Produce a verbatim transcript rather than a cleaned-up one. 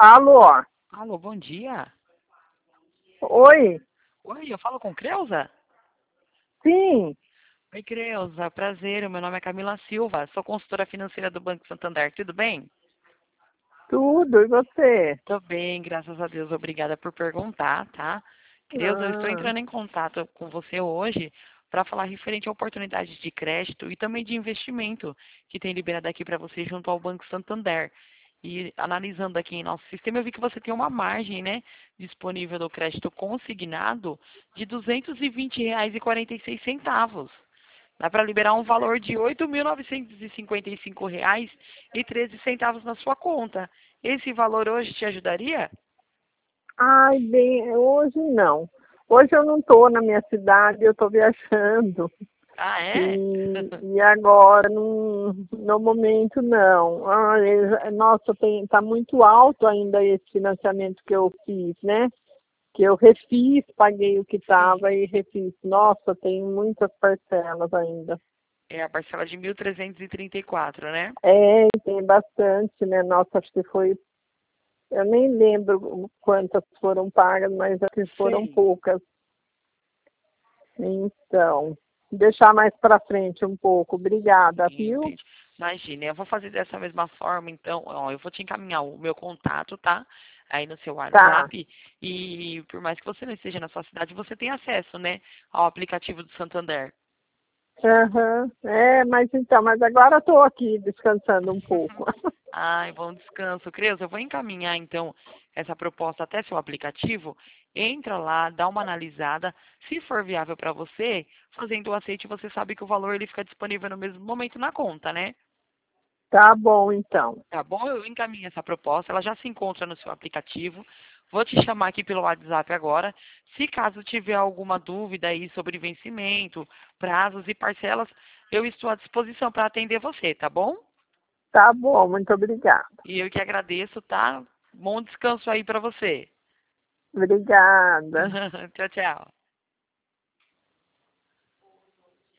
Alô? Alô, bom dia. Oi? Oi, eu falo com Creuza? Sim, Oi, Creuza, prazer, meu nome é Camila Silva, sou consultora financeira do Banco Santander, tudo bem? tudo, e você? Tô bem, graças a Deus, obrigada por perguntar, tá? Creuza, eu estou Ah, entrando em contato com você hoje para falar referente a oportunidades de crédito e também de investimento que tem liberado aqui para você junto ao Banco Santander. E analisando aqui em nosso sistema, eu vi que você tem uma margem, né, disponível do crédito consignado de duzentos e vinte reais e quarenta e seis centavos. Dá para liberar um valor de oito mil novecentos e cinquenta e cinco reais e treze centavos na sua conta. Esse valor hoje te ajudaria? ai, bem, hoje não. Hoje eu não estou na minha cidade, eu estou viajando. Ah, é? E, e agora, num, no momento, não. Ai, nossa, está muito alto ainda esse financiamento que eu fiz, né? Que eu refiz, paguei o que Sim. estava e refiz. Nossa, tem muitas parcelas ainda. É a parcela de mil trezentos e trinta e quatro, né? É, tem bastante, né? Nossa, acho que foi. Eu nem lembro quantas foram pagas, mas acho que foram Sei. poucas. Então, deixar mais para frente um pouco. Obrigada, viu? Entendi. Imagina, eu vou fazer dessa mesma forma, então, ó, eu vou te encaminhar o meu contato, tá? Aí no seu Tá. WhatsApp. E por mais que você não esteja na sua cidade, você tem acesso, né, ao aplicativo do Santander. Aham. É, mas então, mas agora estou aqui descansando um pouco. Ai, bom descanso. Creuza, eu vou encaminhar então essa proposta até seu aplicativo. Entra lá, dá uma analisada. Se for viável para você, fazendo o aceite, você sabe que o valor ele fica disponível no mesmo momento na conta, né? Tá bom, então. Tá bom? Eu encaminho essa proposta, ela já se encontra no seu aplicativo. Vou te chamar aqui pelo WhatsApp agora. Se caso tiver alguma dúvida aí sobre vencimento, prazos e parcelas, eu estou à disposição para atender você, tá bom? Tá bom, muito obrigada. E eu que agradeço, tá? Bom descanso aí para você. Obrigada. Tchau, tchau.